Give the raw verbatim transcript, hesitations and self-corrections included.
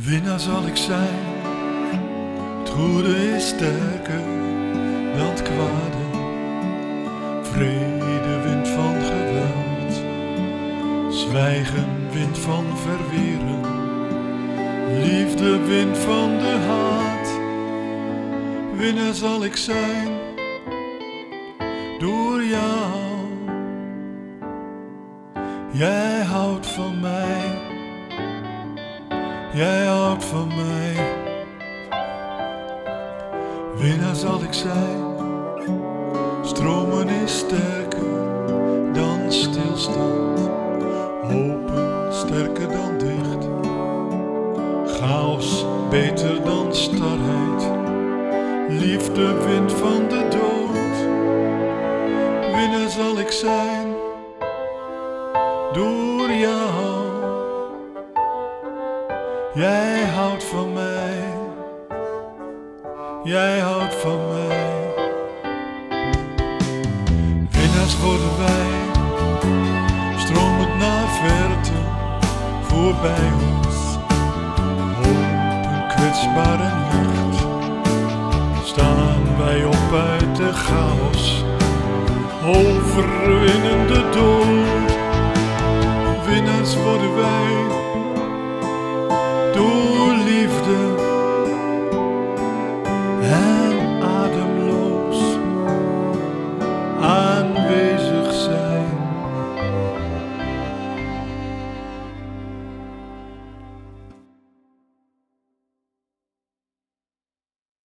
Winnaar zal ik zijn. Het goede is sterker dan het kwade. Vrede wint van geweld. Zwijgen wint van verweren. Liefde wint van de haat. Winnaar zal ik zijn. Door jou. Jij houdt van mij. Jij houdt van mij. Winnaar zal ik zijn. Stromen is sterker dan stilstand. Hopen sterker dan dicht. Chaos beter dan starheid. Liefde wint van de dood. Winnaar zal ik zijn. Door jou. Jij houdt van mij. Jij houdt van mij. Winnaars worden wij. Stromend naar verte. Voorbij ons. Open, kwetsbaar en licht. Staan wij op uit de chaos. Overwinnen de dood. Winnaars worden wij.